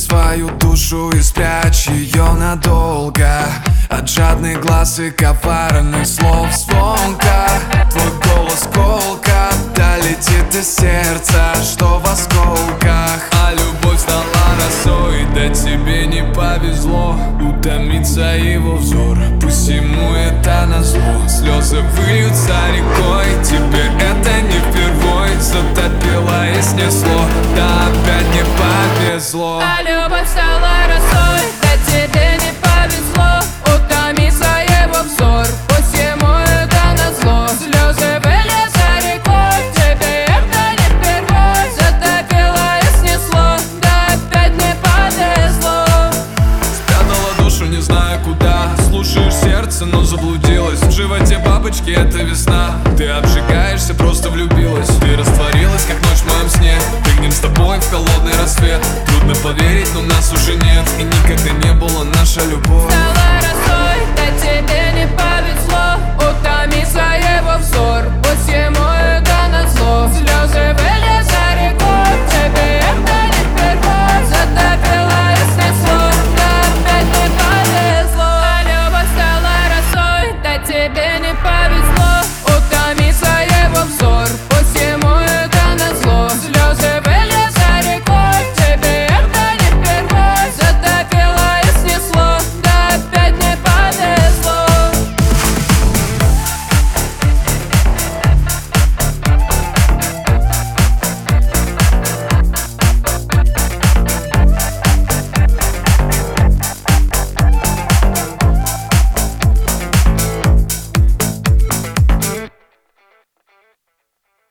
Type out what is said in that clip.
свою душу и спрячь ее надолго от жадных глаз и коварных слов звонка. Твой голос колко долетит из сердца, что в осколках. А любовь стала росой, да тебе не повезло. Утомится его взор, пусть ему это назло. Слезы выльются рекой, теперь это не впервой. Затопило и снесло, да опять не повезло.